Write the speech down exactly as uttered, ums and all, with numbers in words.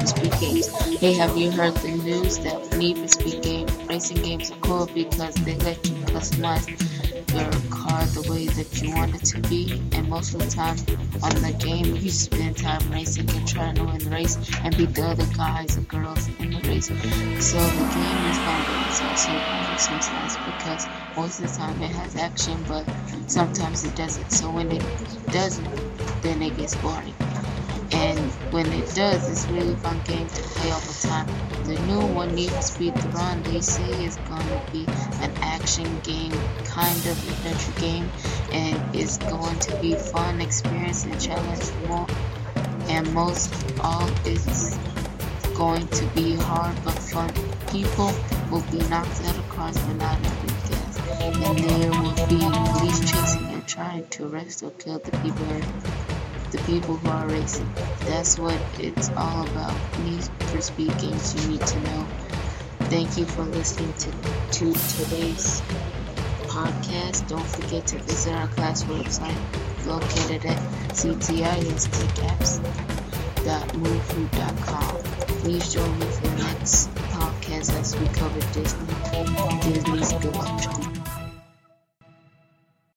for Speed Games. Hey, have you heard the news that Need for Speed game racing games are cool because they let you customize your car the way that you want it to be? And most of the time on the game, you spend time racing and trying to win the race and beat the other guys or girls in the race. So the game is fun, but it's also boring sometimes because most of the time it has action, but sometimes it doesn't. So when it doesn't, then it gets boring. And when it does, it's a really fun game to play all the time. The new one, Need for Speed The Run, they say is going to be an action game, kind of adventure game, and it's going to be fun, experience, and challenge more. And most all, it's going to be hard but fun. People will be knocked out of cars but not out of gas. And there will be police chasing and trying to arrest or kill the people the people who are racing. That's what it's all about. Need for Speed Games you need to know. Thank you for listening to, to today's podcast. Don't forget to visit our class website located at c t i s t caps dot movefruit dot com. Please join me for the next podcast as we cover Disney, Disney's Good Luck Charm.